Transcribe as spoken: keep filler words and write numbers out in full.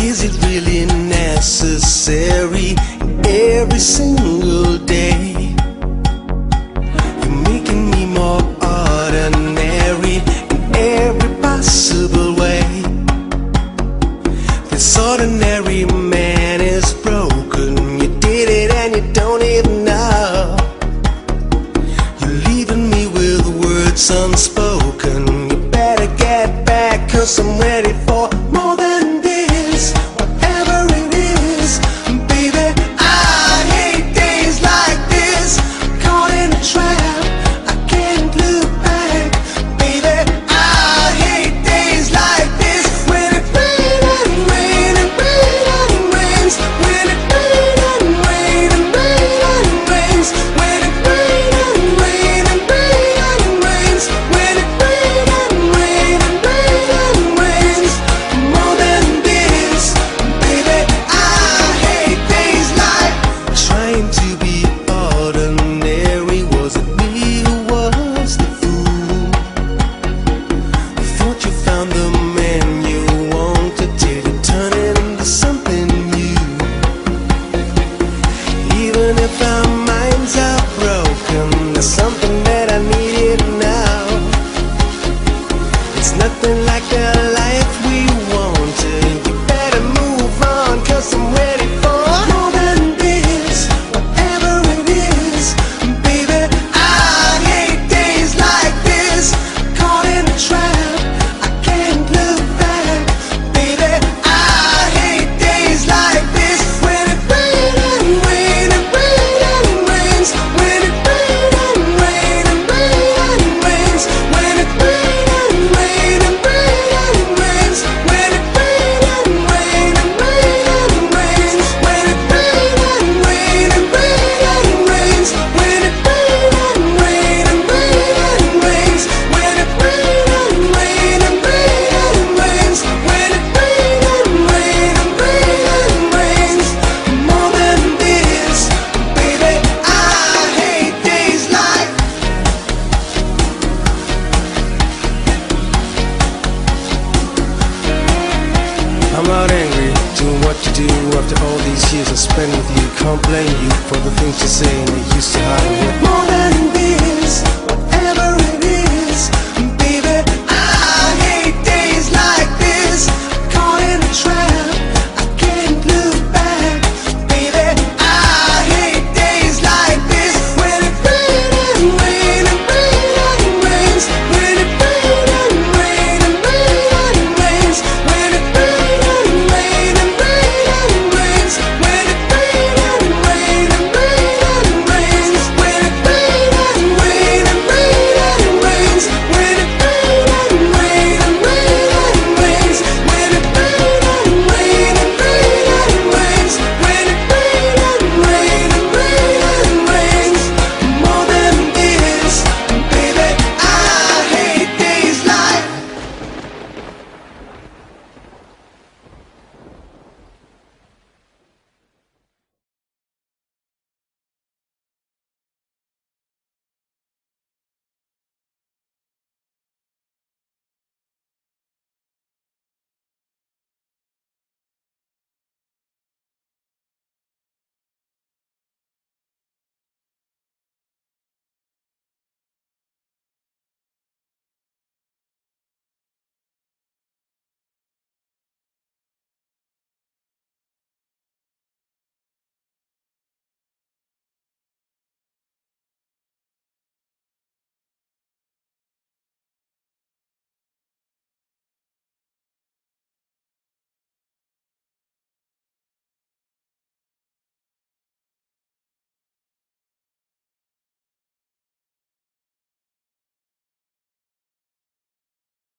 Is it really necessary every single day? You're making me more ordinary in every possible way. This ordinary man is broken. You did it and you don't even know. You're leaving me with words unspoken. You better get back, 'cause I'm ready for more than this. Whatever it is, baby, I hate days like this. Caught in a trap, I can't look back. Baby, I hate days like this. When it rains and rains and rains and rains. When it rains and rains and rains and rains. When it rains and rains and rains and rains. When it rains and rains and rains and rains. More than this, baby, I hate days like. Trying to be ordinary, was it me who was the fool? Thought you found the man you wanted, till you turn it into something new. Even if our minds are broken, there's something that I needed now. It's nothing like the life we wanted. You better move on, 'cause I'm ready for more than this. Whatever it is, baby, I hate days like this. Caught in a trap, I can't look back. Baby, I hate days like this. When it rains and rains and rains and rains. When it rains and rains and rains and rains. When it rains and rains and rains and rains. When it rains and rains and rains and rains. When it rains and rains and rains and rains. When it rains and rains and rains and rains. When it rains and rains and rains and rains. When it rains and rains and rains and rains. More than this, baby, I hate days like. I'm not angry doing what you do after all these years I spent with you. Can't blame you for the things you say and you used to hide away. More than this, whatever it is,